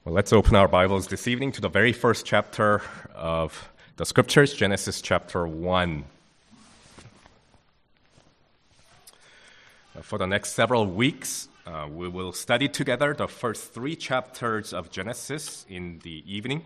Well, let's open our Bibles this evening to the very first chapter of the Scriptures, Genesis chapter 1. For the next several weeks, we will study together the first three chapters of Genesis in the evening.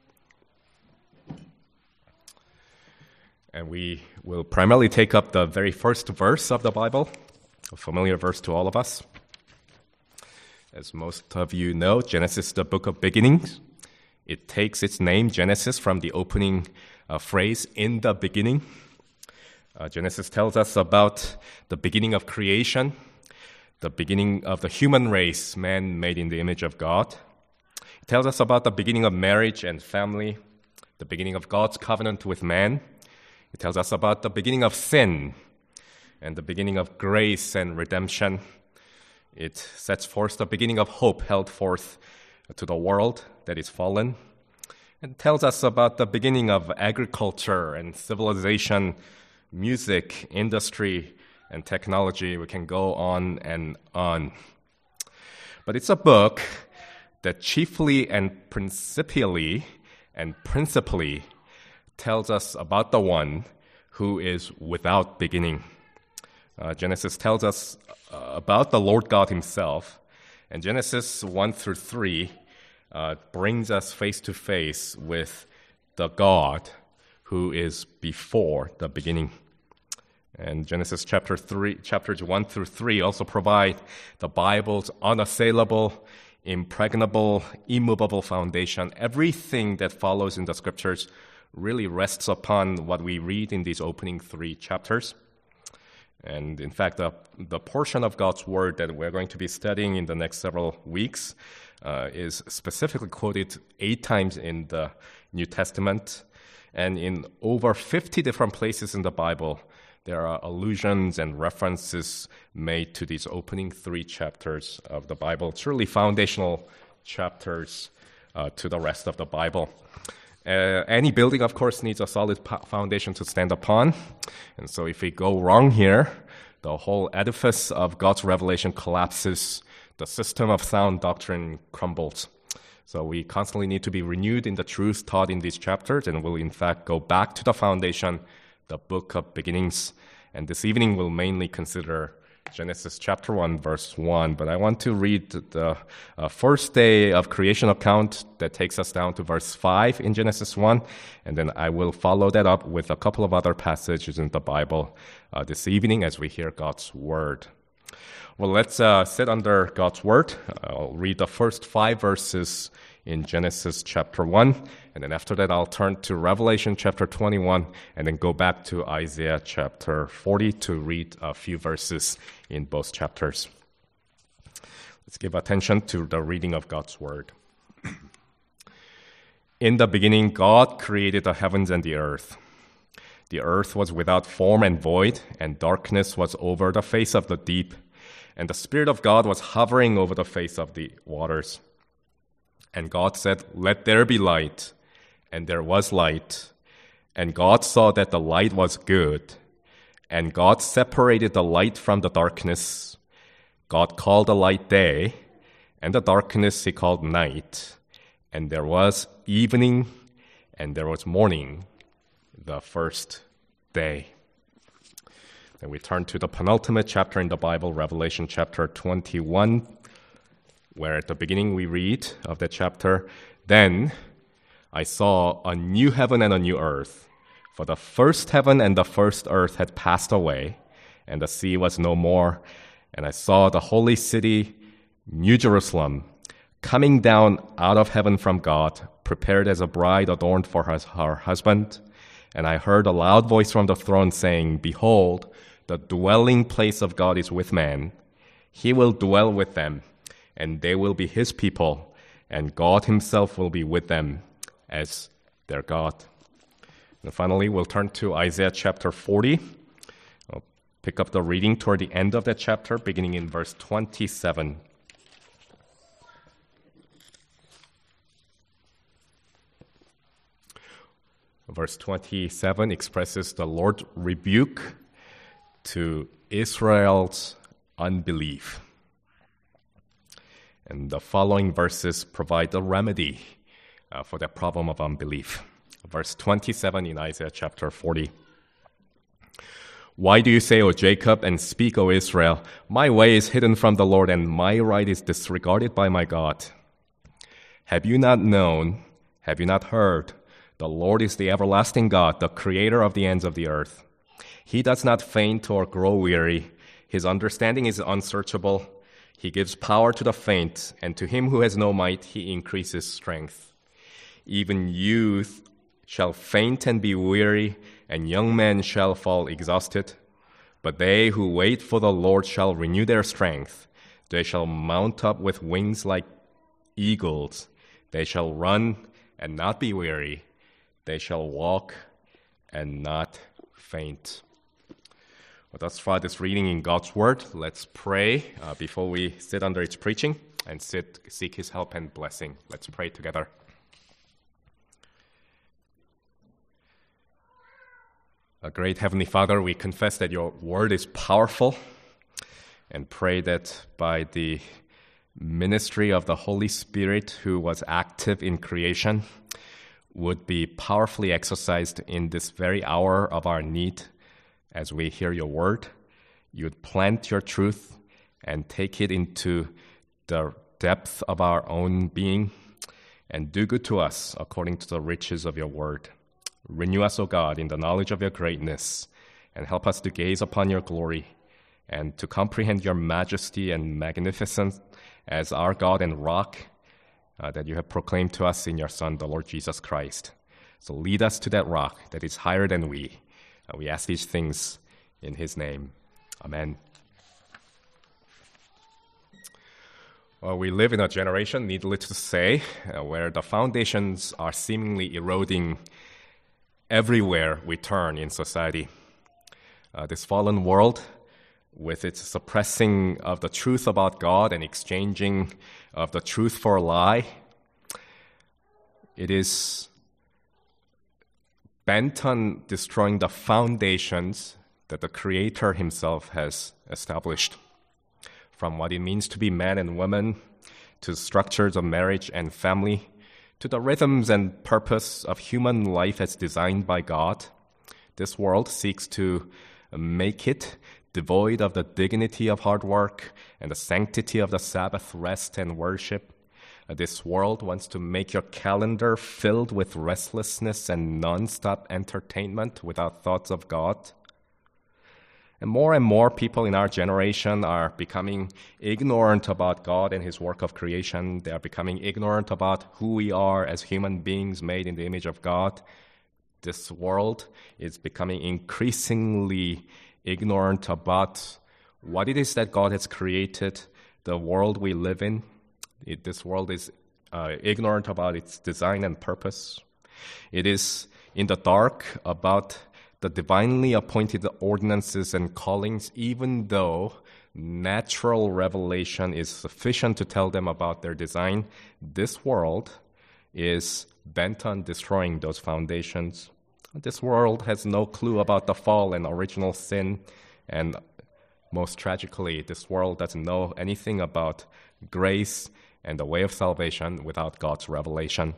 And we will primarily take up the very first verse of the Bible, a familiar verse to all of us. As most of you know, Genesis is the book of beginnings. It takes its name, Genesis, from the opening phrase, in the beginning. Genesis tells us about the beginning of creation, the beginning of the human race, man made in the image of God. It tells us about the beginning of marriage and family, the beginning of God's covenant with man. It tells us about the beginning of sin and the beginning of grace and redemption. It sets forth the beginning of hope held forth to the world that is fallen. It tells us about the beginning of agriculture and civilization, music, industry, and technology. We can go on and on. But it's a book that chiefly and principally tells us about the one who is without beginning. Genesis tells us about the Lord God himself, and Genesis 1 through 3 brings us face to face with the God who is before the beginning. And Genesis chapters 1 through 3 also provide the Bible's unassailable, impregnable, immovable foundation. Everything that follows in the Scriptures really rests upon what we read in these opening three chapters. And in fact, the portion of God's Word that we're going to be studying in the next several weeks is specifically quoted 8 times in the New Testament. And in over 50 different places in the Bible, there are allusions and references made to these opening 3 chapters of the Bible. It's really foundational chapters to the rest of the Bible. Any building, of course, needs a solid foundation to stand upon. And so if we go wrong here, the whole edifice of God's revelation collapses. The system of sound doctrine crumbles. So we constantly need to be renewed in the truth taught in these chapters, and we'll in fact go back to the foundation, the book of beginnings. And this evening we'll mainly consider Genesis chapter 1, verse 1. But I want to read the first day of creation account that takes us down to verse 5 in Genesis 1. And then I will follow that up with a couple of other passages in the Bible this evening as we hear God's word. Well, let's sit under God's word. I'll read the first 5 verses in Genesis chapter 1. And then after that, I'll turn to Revelation chapter 21 and then go back to Isaiah chapter 40 to read a few verses in both chapters. Let's give attention to the reading of God's word. In the beginning, God created the heavens and the earth. The earth was without form and void, and darkness was over the face of the deep, and the Spirit of God was hovering over the face of the waters. And God said, "Let there be light." And there was light. And God saw that the light was good. And God separated the light from the darkness. God called the light day, and the darkness he called night. And there was evening, and there was morning, the first day. Then we turn to the penultimate chapter in the Bible, Revelation chapter 21, where at the beginning we read of that chapter, "Then I saw a new heaven and a new earth, for the first heaven and the first earth had passed away, and the sea was no more. And I saw the holy city, New Jerusalem, coming down out of heaven from God, prepared as a bride adorned for her husband. And I heard a loud voice from the throne saying, 'Behold, the dwelling place of God is with man. He will dwell with them, and they will be his people, and God himself will be with them as their God.'" And finally, we'll turn to Isaiah chapter 40. I'll pick up the reading toward the end of that chapter, beginning in verse 27. Verse 27 expresses the Lord's rebuke to Israel's unbelief. And the following verses provide a remedy for that problem of unbelief. Verse 27 in Isaiah chapter 40. Why do you say, O Jacob, and speak, O Israel, my way is hidden from the Lord, and my right is disregarded by my God? Have you not known, have you not heard? The Lord is the everlasting God, the creator of the ends of the earth. He does not faint or grow weary. His understanding is unsearchable. He gives power to the faint, and to him who has no might, he increases strength. Even youth shall faint and be weary, and young men shall fall exhausted. But they who wait for the Lord shall renew their strength. They shall mount up with wings like eagles. They shall run and not be weary. They shall walk and not faint. Well, thus far, this reading in God's Word. Let's pray before we sit under its preaching and seek His help and blessing. Let's pray together. Great Heavenly Father, we confess that your Word is powerful and pray that by the ministry of the Holy Spirit who was active in creation would be powerfully exercised in this very hour of our need as we hear your word. You would plant your truth and take it into the depth of our own being and do good to us according to the riches of your word. Renew us, O God, in the knowledge of your greatness and help us to gaze upon your glory and to comprehend your majesty and magnificence as our God and rock that you have proclaimed to us in your Son, the Lord Jesus Christ. So lead us to that rock that is higher than we. We ask these things in his name. Amen. Well, we live in a generation, needless to say, where the foundations are seemingly eroding everywhere we turn in society. This fallen world, with its suppressing of the truth about God and exchanging of the truth for a lie, it is bent on destroying the foundations that the Creator himself has established. From what it means to be man and woman, to structures of marriage and family, to the rhythms and purpose of human life as designed by God, this world seeks to make it devoid of the dignity of hard work and the sanctity of the Sabbath rest and worship. This world wants to make your calendar filled with restlessness and non-stop entertainment without thoughts of God. And more people in our generation are becoming ignorant about God and his work of creation. They are becoming ignorant about who we are as human beings made in the image of God. This world is becoming increasingly ignorant about what it is that God has created, the world we live in. This world is ignorant about its design and purpose. It is in the dark about the divinely appointed ordinances and callings, even though natural revelation is sufficient to tell them about their design. This world is bent on destroying those foundations. This world has no clue about the fall and original sin, and most tragically, this world doesn't know anything about grace and the way of salvation without God's revelation.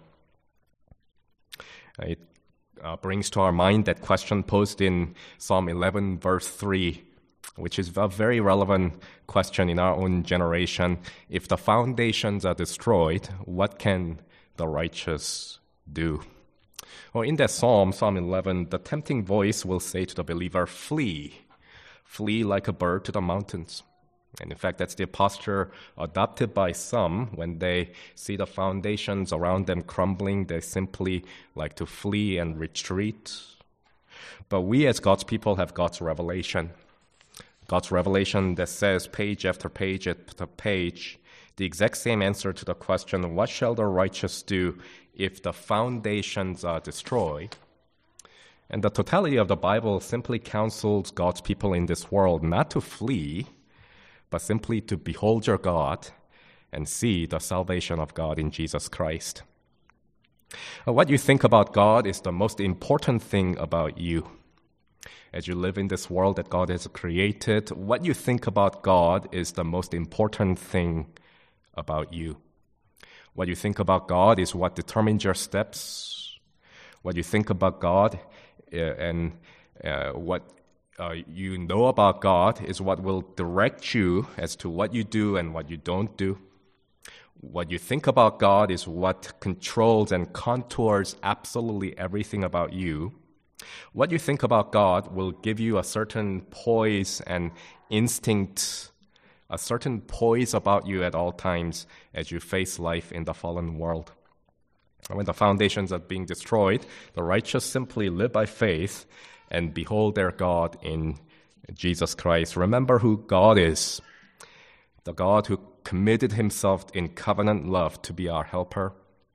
It brings to our mind that question posed in Psalm 11, verse 3, which is a very relevant question in our own generation. If the foundations are destroyed, what can the righteous do? Well, in that Psalm 11, the tempting voice will say to the believer, flee like a bird to the mountains. And in fact, that's the posture adopted by some when they see the foundations around them crumbling. They simply like to flee and retreat. But we as God's people have God's revelation. God's revelation that says page after page after page, the exact same answer to the question, what shall the righteous do if the foundations are destroyed? And the totality of the Bible simply counsels God's people in this world not to flee, but simply to behold your God and see the salvation of God in Jesus Christ. What you think about God is the most important thing about you. As you live in this world that God has created, what you think about God is the most important thing about you. What you think about God is what determines your steps. What you think about God and what you know about God is what will direct you as to what you do and what you don't do. What you think about God is what controls and contours absolutely everything about you. What you think about God will give you a certain poise and instinct, a certain poise about you at all times as you face life in the fallen world. When the foundations are being destroyed, the righteous simply live by faith and behold their God in Jesus Christ. Remember who God is, the God who committed himself in covenant love to be our helper.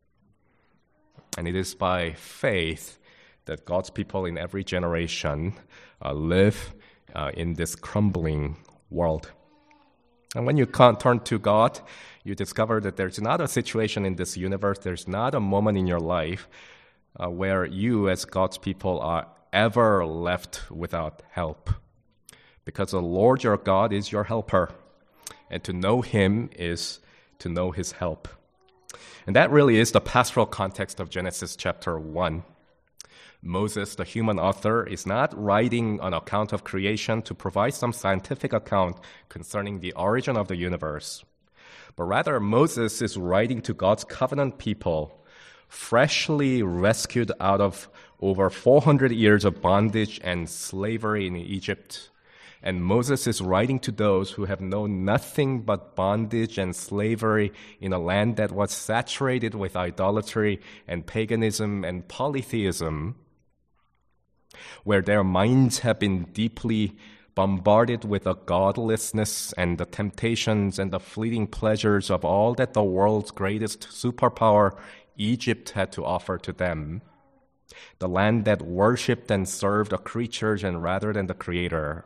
And it is by faith that God's people in every generation live in this crumbling world. And when you can't turn to God, you discover that there's not a situation in this universe, there's not a moment in your life where you as God's people are ever left without help. Because the Lord your God is your helper. And to know him is to know his help. And that really is the pastoral context of Genesis chapter 1. Moses, the human author, is not writing an account of creation to provide some scientific account concerning the origin of the universe. But rather, Moses is writing to God's covenant people, freshly rescued out of over 400 years of bondage and slavery in Egypt. And Moses is writing to those who have known nothing but bondage and slavery in a land that was saturated with idolatry and paganism and polytheism, where their minds have been deeply bombarded with the godlessness and the temptations and the fleeting pleasures of all that the world's greatest superpower, Egypt, had to offer to them. The land that worshipped and served the creatures and rather than the Creator.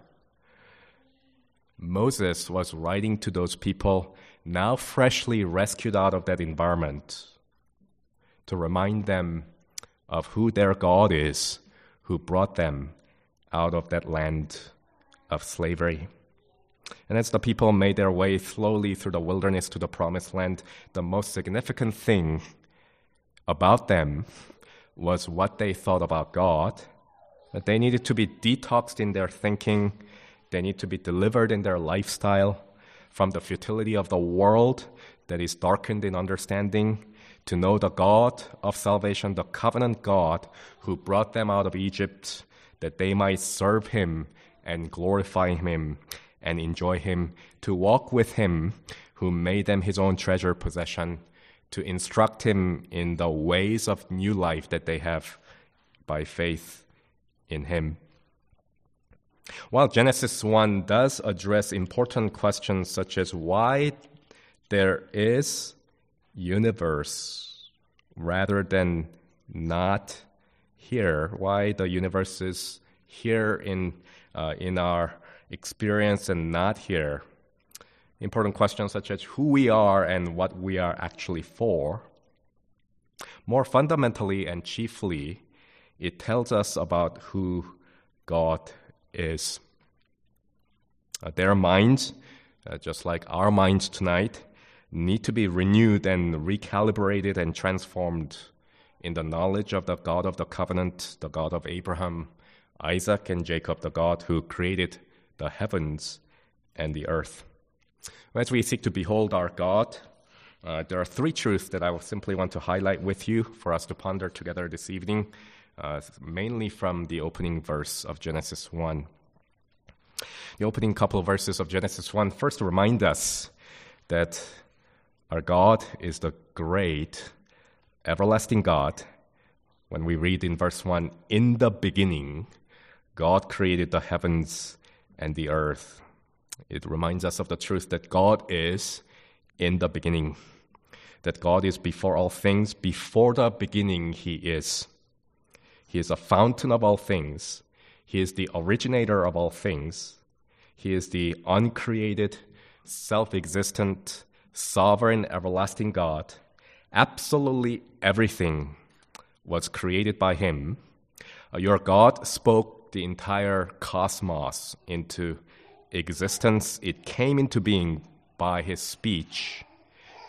Moses was writing to those people now freshly rescued out of that environment to remind them of who their God is, who brought them out of that land of slavery. And as the people made their way slowly through the wilderness to the promised land, the most significant thing about them was what they thought about God, that they needed to be detoxed in their thinking. They need to be delivered in their lifestyle from the futility of the world that is darkened in understanding, to know the God of salvation, the covenant God who brought them out of Egypt, that they might serve him and glorify him and enjoy him, to walk with him who made them his own treasured possession, to instruct him in the ways of new life that they have by faith in him. While Genesis 1 does address important questions such as why there is universe rather than not here, why the universe is here in our experience and not here. Important questions such as who we are and what we are actually for. More fundamentally and chiefly, it tells us about who God is. Their minds, just like our minds tonight, need to be renewed and recalibrated and transformed in the knowledge of the God of the covenant, the God of Abraham, Isaac, and Jacob, the God who created the heavens and the earth. As we seek to behold our God, there are three truths that I will simply want to highlight with you for us to ponder together this evening, mainly from the opening verse of Genesis 1. The opening couple of verses of Genesis 1 first remind us that our God is the great, everlasting God. When we read in verse 1, in the beginning, God created the heavens and the earth. It reminds us of the truth that God is in the beginning, that God is before all things. Before the beginning, He is. He is a fountain of all things. He is the originator of all things. He is the uncreated, self-existent, sovereign, everlasting God. Absolutely everything was created by Him. Your God spoke the entire cosmos into existence. It came into being by His speech.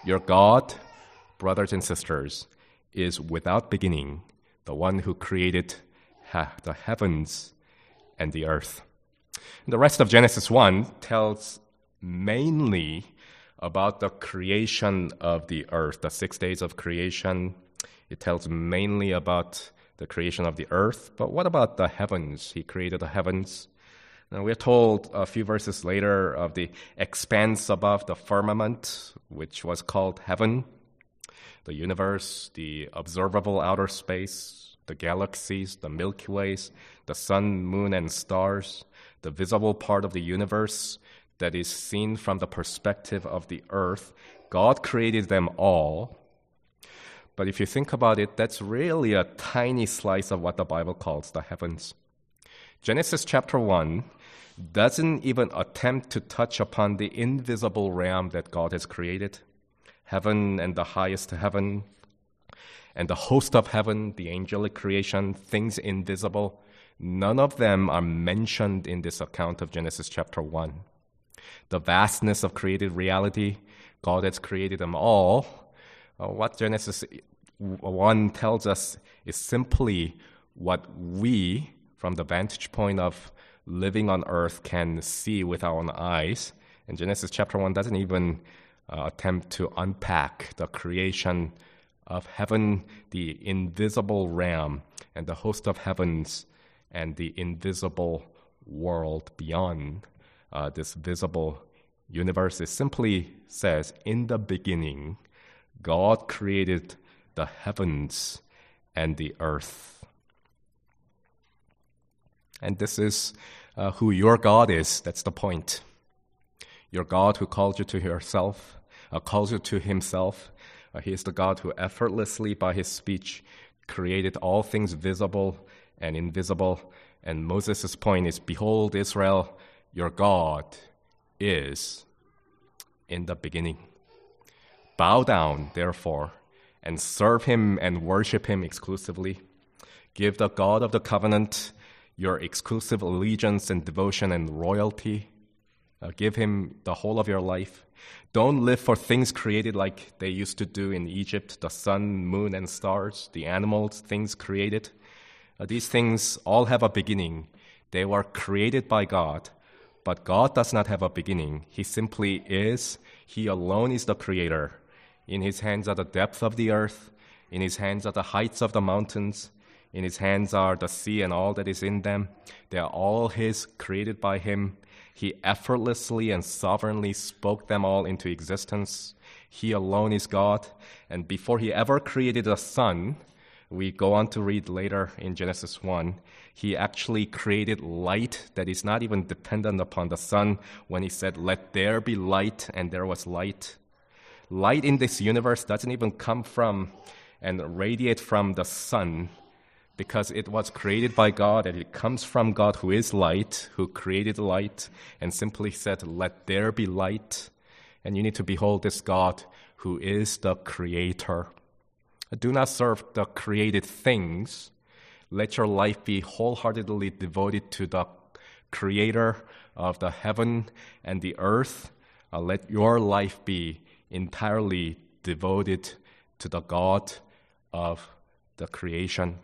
Your God, brothers and sisters, is without beginning, the one who created the heavens and the earth. The rest of Genesis 1 tells mainly about the creation of the earth, the 6 days of creation. It tells mainly about the creation of the earth. But what about the heavens? He created the heavens. And we're told a few verses later of the expanse above the firmament, which was called heaven, the universe, the observable outer space, the galaxies, the Milky Ways, the sun, moon, and stars, the visible part of the universe that is seen from the perspective of the earth. God created them all. But if you think about it, that's really a tiny slice of what the Bible calls the heavens. Genesis chapter 1 doesn't even attempt to touch upon the invisible realm that God has created. Heaven and the highest heaven, and the host of heaven, the angelic creation, things invisible, none of them are mentioned in this account of Genesis chapter 1. The vastness of created reality, God has created them all. What Genesis 1 tells us is simply what we, from the vantage point of living on earth, can see with our own eyes. And Genesis chapter 1 doesn't even attempt to unpack the creation of heaven, the invisible realm, and the host of heavens, and the invisible world beyond this visible universe. It simply says, in the beginning, God created the heavens and the earth. And this is who your God is. That's the point. Your God who called you to yourself, calls you to himself. He is the God who effortlessly, by his speech, created all things visible and invisible. And Moses' point is, behold, Israel, your God is in the beginning. Bow down, therefore, and serve him and worship him exclusively. Give the God of the covenant your exclusive allegiance and devotion and royalty. Give him the whole of your life. Don't live for things created like they used to do in Egypt, the sun, moon, and stars, the animals, things created. These things all have a beginning. They were created by God, but God does not have a beginning. He simply is. He alone is the creator. In his hands are the depths of the earth. In his hands are the heights of the mountains. In his hands are the sea and all that is in them. They are all his, created by him. He effortlessly and sovereignly spoke them all into existence. He alone is God. And before he ever created the sun, we go on to read later in Genesis 1, he actually created light that is not even dependent upon the sun when he said, let there be light, and there was light. Light in this universe doesn't even come from and radiate from the sun, because it was created by God, and it comes from God who is light, who created light, and simply said, let there be light. And you need to behold this God who is the creator. Do not serve the created things. Let your life be wholeheartedly devoted to the creator of the heaven and the earth. Let your life be entirely devoted to the God of the creation.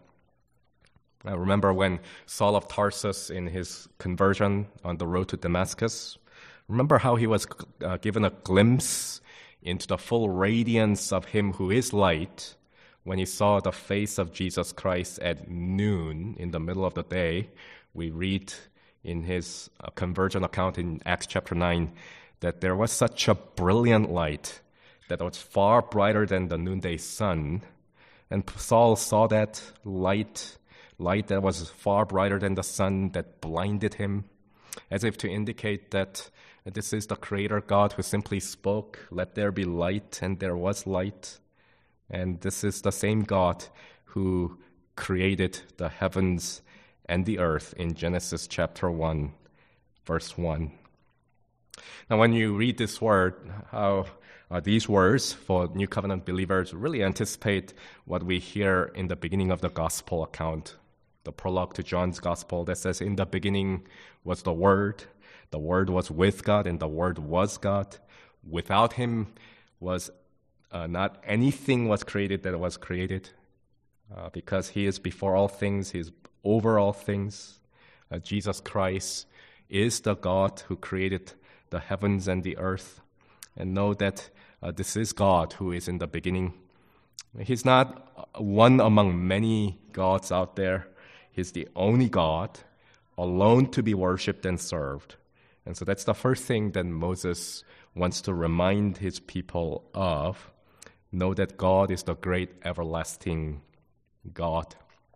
I remember when Saul of Tarsus, in his conversion on the road to Damascus, remember how he was given a glimpse into the full radiance of him who is light when he saw the face of Jesus Christ at noon in the middle of the day. We read in his conversion account in Acts chapter 9 that there was such a brilliant light that was far brighter than the noonday sun. And Saul saw that light that was far brighter than the sun that blinded him, as if to indicate that this is the creator God who simply spoke, let there be light, and there was light. And this is the same God who created the heavens and the earth in Genesis chapter 1, verse 1. Now, when you read this word, how these words for New Covenant believers really anticipate what we hear in the beginning of the gospel account, the prologue to John's gospel that says, in the beginning was the Word was with God, and the Word was God. Without him was not anything was created that was created. Because he is before all things, he is over all things. Jesus Christ is the God who created the heavens and the earth. And know that this is God who is in the beginning. He's not one among many gods out there. He's the only God, alone to be worshipped and served. And so that's the first thing that Moses wants to remind his people of. Know that God is the great everlasting God.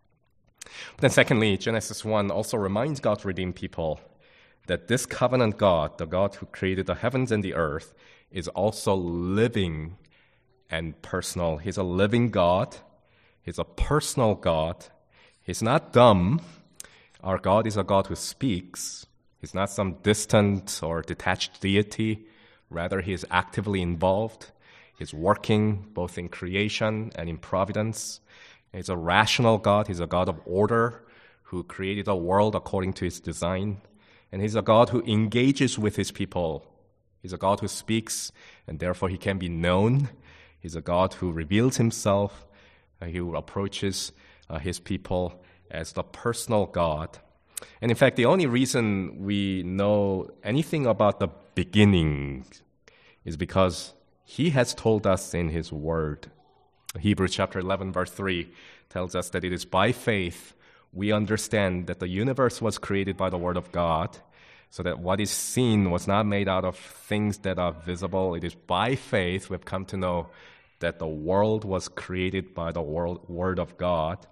But then secondly, Genesis 1 also reminds God's redeemed people that this covenant God, the God who created the heavens and the earth, is also living and personal. He's a living God. He's a personal God. He's not dumb. Our God is a God who speaks. He's not some distant or detached deity. Rather, he is actively involved. He's working both in creation and in providence. He's a rational God. He's a God of order who created the world according to his design. And he's a God who engages with his people. He's a God who speaks, and therefore he can be known. He's a God who reveals himself. He approaches his people as the personal God. And in fact, the only reason we know anything about the beginning is because he has told us in his word. Hebrews chapter 11, verse 3 tells us that it is by faith we understand that the universe was created by the word of God, so that what is seen was not made out of things that are visible. It is by faith we've come to know that the world was created by the word of God.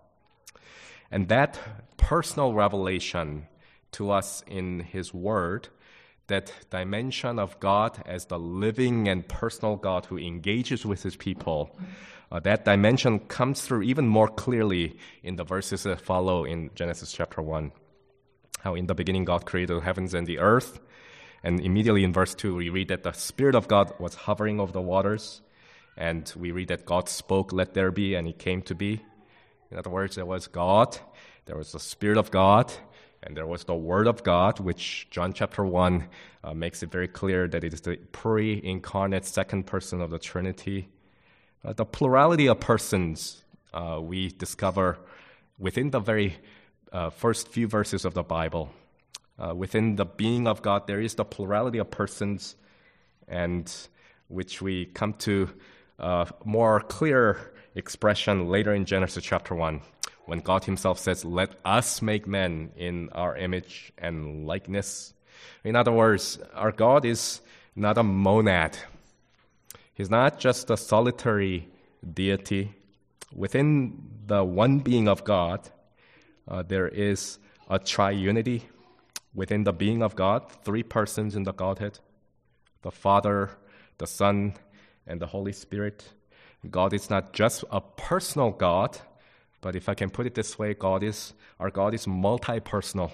And that personal revelation to us in his word, that dimension of God as the living and personal God who engages with his people, that dimension comes through even more clearly in the verses that follow in Genesis chapter 1. How in the beginning God created the heavens and the earth. And immediately in verse 2 we read that the Spirit of God was hovering over the waters. And we read that God spoke, "Let there be," and it came to be. In other words, there was God, there was the Spirit of God, and there was the Word of God, which John chapter 1 makes it very clear that it is the pre-incarnate second person of the Trinity. The plurality of persons we discover within the very first few verses of the Bible. Within the being of God, there is the plurality of persons, and which we come to more clear expression later in Genesis chapter 1, when God himself says, "Let us make men in our image and likeness." In other words, our God is not a monad. He's not just a solitary deity. Within the one being of God, there is a triunity. Within the being of God, three persons in the Godhead: the Father, the Son, and the Holy Spirit. God is not just a personal God, but if I can put it this way, our God is multi-personal.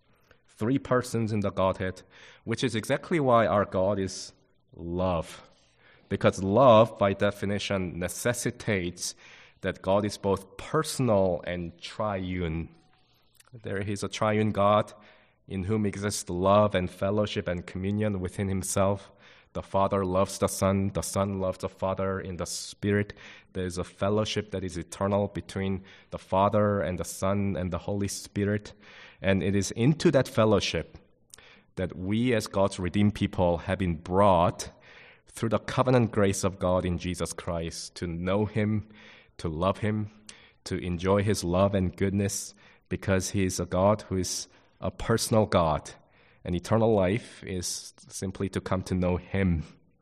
Three persons in the Godhead, which is exactly why our God is love. Because love, by definition, necessitates that God is both personal and triune. There is a triune God in whom exists love and fellowship and communion within himself. The Father loves the Son loves the Father. In the Spirit, there is a fellowship that is eternal between the Father and the Son and the Holy Spirit. And it is into that fellowship that we as God's redeemed people have been brought through the covenant grace of God in Jesus Christ to know him, to love him, to enjoy his love and goodness, because he is a God who is a personal God. And eternal life is simply to come to know him.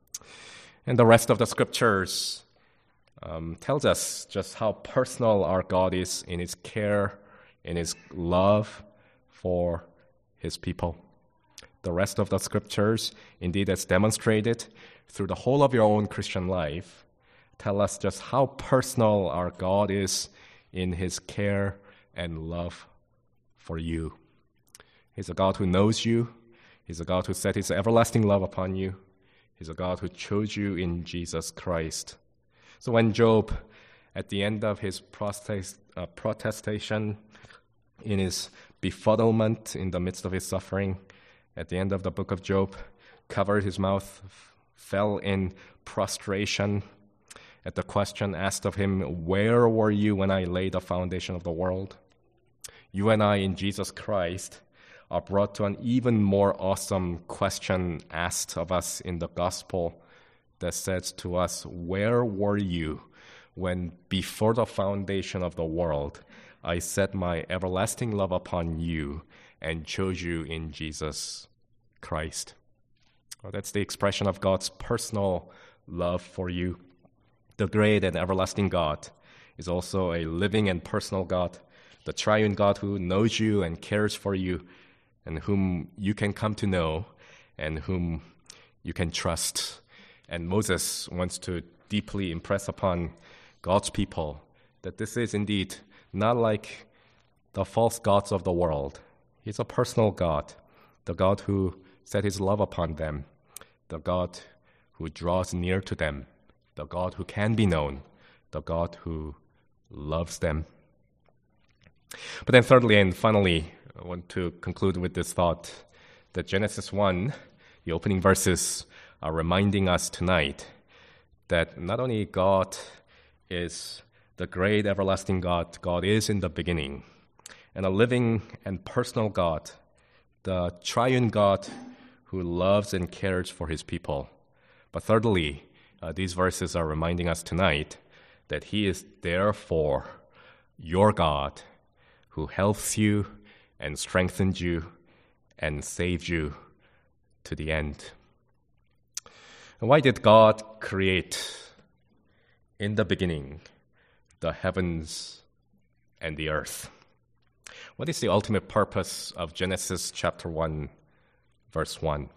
And the rest of the scriptures tells us just how personal our God is in his care, in his love for his people. The rest of the scriptures, indeed, as demonstrated through the whole of your own Christian life, tell us just how personal our God is in his care and love for you. He's a God who knows you. He's a God who set his everlasting love upon you. He's a God who chose you in Jesus Christ. So when Job, at the end of his protestation, in his befuddlement in the midst of his suffering, at the end of the book of Job, covered his mouth, fell in prostration, at the question asked of him, "Where were you when I laid the foundation of the world?" You and I in Jesus Christ are brought to an even more awesome question asked of us in the gospel that says to us, "Where were you when before the foundation of the world I set my everlasting love upon you and chose you in Jesus Christ?" Well, that's the expression of God's personal love for you. The great and everlasting God is also a living and personal God, the triune God who knows you and cares for you, and whom you can come to know, and whom you can trust. And Moses wants to deeply impress upon God's people that this is indeed not like the false gods of the world. He's a personal God, the God who set his love upon them, the God who draws near to them, the God who can be known, the God who loves them. But then thirdly and finally, I want to conclude with this thought that Genesis 1, the opening verses, are reminding us tonight that not only God is the great everlasting God, God is in the beginning, and a living and personal God, the triune God who loves and cares for his people. But thirdly, these verses are reminding us tonight that he is therefore your God who helps you and strengthens you and saves you to the end. And why did God create in the beginning the heavens and the earth? What is the ultimate purpose of Genesis chapter 1, verse 1?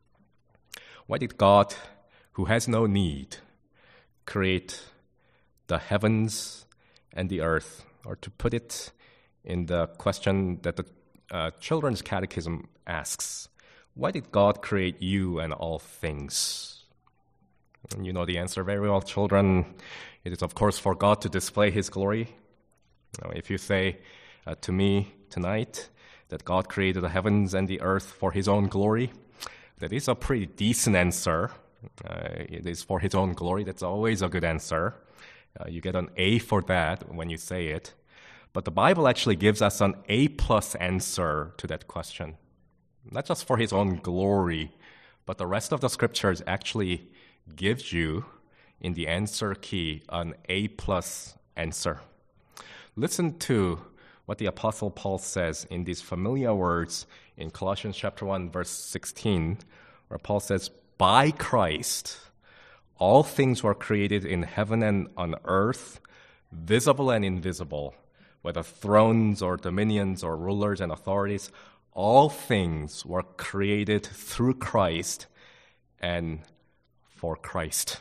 Why did God, who has no need, create the heavens and the earth? Or to put it in the question that the Children's Catechism asks, why did God create you and all things? And you know the answer very well, children. It is, of course, for God to display his glory. If you say to me tonight that God created the heavens and the earth for his own glory, that is a pretty decent answer. It is for his own glory. That's always a good answer. You get an A for that when you say it. But the Bible actually gives us an A+ answer to that question. Not just for his own glory, but the rest of the scriptures actually gives you, in the answer key, an A+ answer. Listen to what the Apostle Paul says in these familiar words in Colossians chapter 1, verse 16, where Paul says, "By Christ, all things were created in heaven and on earth, visible and invisible, whether thrones or dominions or rulers and authorities, all things were created through Christ and for Christ."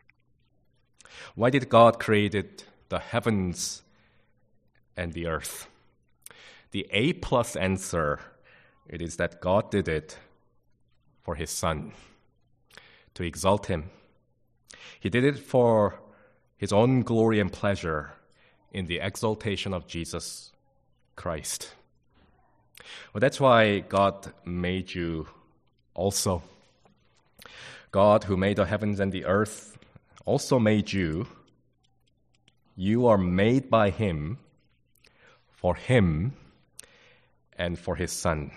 Why did God create the heavens and the earth? The A+ answer, it is that God did it for his Son, to exalt him. He did it for his own glory and pleasure in the exaltation of Jesus Christ. Well, that's why God made you also. God, who made the heavens and the earth, also made you. You are made by him, for him, and for his Son.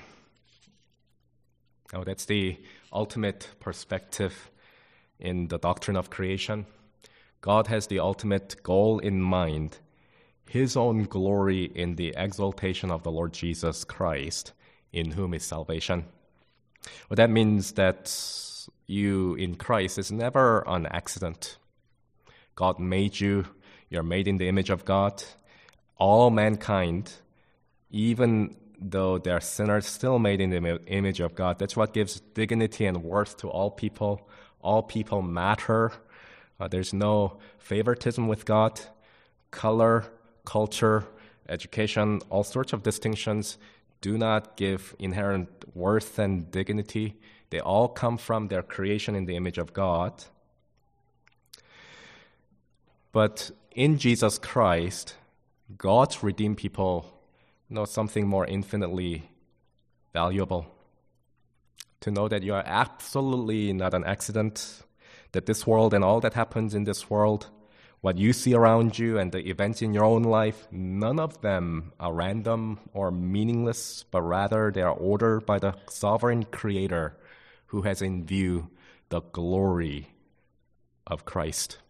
Now, that's the ultimate perspective in the doctrine of creation. God has the ultimate goal in mind, his own glory in the exaltation of the Lord Jesus Christ, in whom is salvation. Well, that means that you in Christ is never an accident. God made you. You're made in the image of God. All mankind, even though they're sinners, still made in the image of God. That's what gives dignity and worth to all people. All people matter. There's no favoritism with God. Color, culture, education, all sorts of distinctions do not give inherent worth and dignity. They all come from their creation in the image of God. But in Jesus Christ, God's redeemed people know something more infinitely valuable. To know that you are absolutely not an accident, that this world and all that happens in this world What you see around you and the events in your own life, none of them are random or meaningless, but rather they are ordered by the sovereign Creator who has in view the glory of Christ.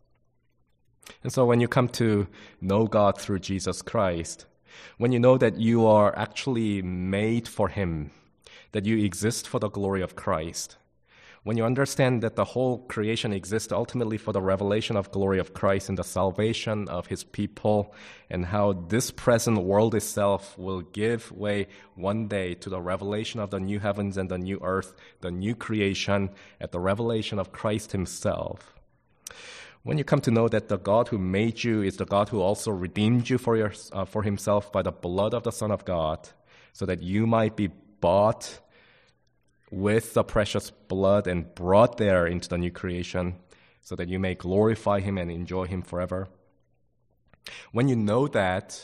And so when you come to know God through Jesus Christ, when you know that you are actually made for Him, that you exist for the glory of Christ, when you understand that the whole creation exists ultimately for the revelation of glory of Christ and the salvation of His people, and how this present world itself will give way one day to the revelation of the new heavens and the new earth, the new creation, at the revelation of Christ Himself. When you come to know that the God who made you is the God who also redeemed you for Himself by the blood of the Son of God, so that you might be bought with the precious blood and brought there into the new creation, so that you may glorify Him and enjoy Him forever. When you know that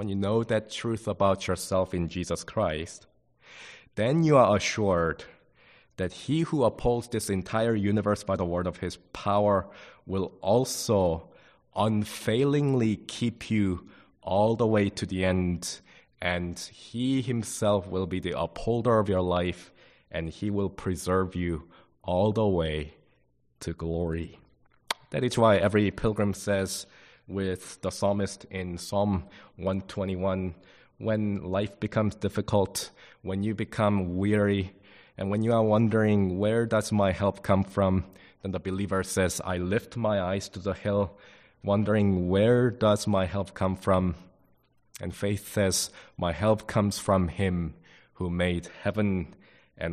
truth about yourself in Jesus Christ, then you are assured that He who upholds this entire universe by the word of His power will also unfailingly keep you all the way to the end, and He Himself will be the upholder of your life, and He will preserve you all the way to glory. That is why every pilgrim says with the psalmist in Psalm 121, when life becomes difficult, when you become weary, and when you are wondering, where does my help come from? Then the believer says, I lift my eyes to the hill, wondering, where does my help come from? And faith says, my help comes from Him who made heaven and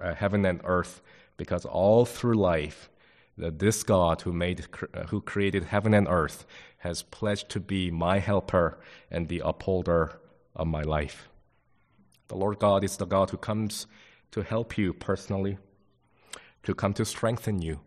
earth, because all through life, this God who created heaven and earth has pledged to be my helper and the upholder of my life. The Lord God is the God who comes to help you personally, to come to strengthen you,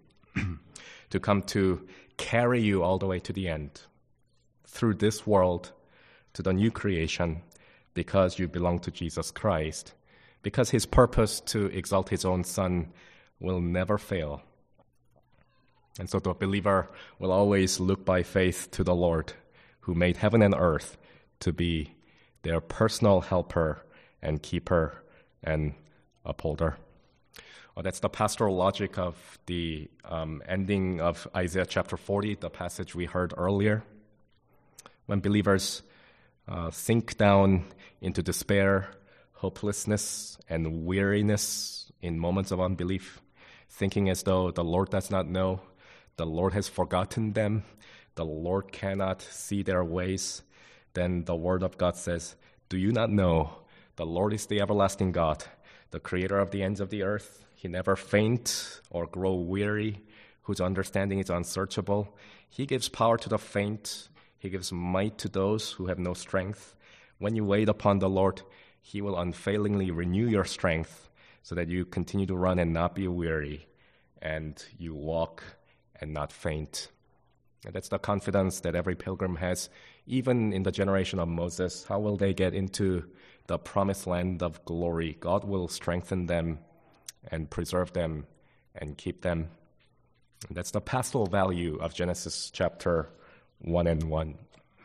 to come to carry you all the way to the end, through this world to the new creation, because you belong to Jesus Christ, because His purpose to exalt His own Son will never fail. And so the believer will always look by faith to the Lord, who made heaven and earth, to be their personal helper and keeper and upholder. Well, that's the pastoral logic of the ending of Isaiah chapter 40, the passage we heard earlier. When believers sink down into despair, hopelessness, and weariness in moments of unbelief, thinking as though the Lord does not know, the Lord has forgotten them, the Lord cannot see their ways, then the Word of God says, do you not know the Lord is the everlasting God, the creator of the ends of the earth? He never faint or grow weary, whose understanding is unsearchable. He gives power to the faint. He gives might to those who have no strength. When you wait upon the Lord, He will unfailingly renew your strength, so that you continue to run and not be weary, and you walk and not faint. And that's the confidence that every pilgrim has, even in the generation of Moses. How will they get into the promised land of glory? God will strengthen them and preserve them and keep them. And that's the pastoral value of Genesis chapter 1 and 1.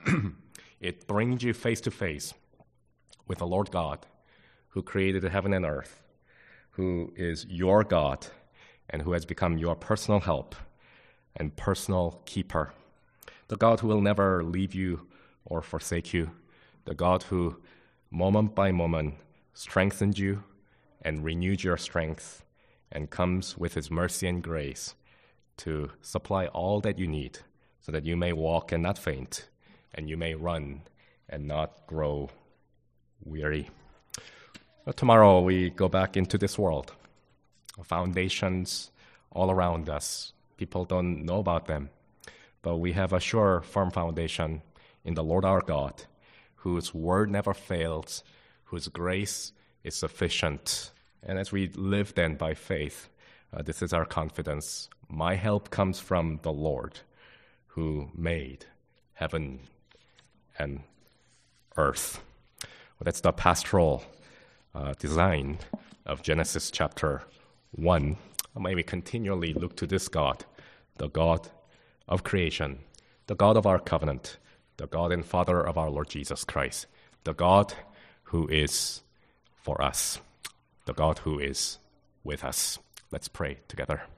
It brings you face to face with the Lord God, who created heaven and earth, who is your God, and who has become your personal help and personal keeper. The God who will never leave you or forsake you. The God who, moment by moment, strengthened you and renewed your strength, and comes with His mercy and grace to supply all that you need, so that you may walk and not faint, and you may run and not grow weary. But tomorrow we go back into this world. Foundations all around us. People don't know about them, but we have a sure, firm foundation in the Lord our God, whose word never fails, whose grace is sufficient. And as we live then by faith, this is our confidence. My help comes from the Lord, who made heaven and earth. Well, that's the pastoral design of Genesis chapter 1. May we continually look to this God, the God of creation, the God of our covenant, the God and Father of our Lord Jesus Christ, the God who is for us, the God who is with us. Let's pray together.